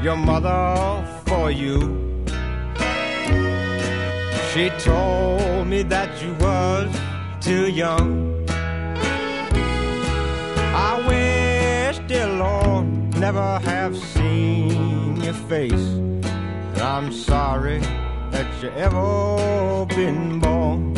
your mother for you. She told me that you was too young. I wish, dear Lord, never have seen your face. And I'm sorry that you ever been born.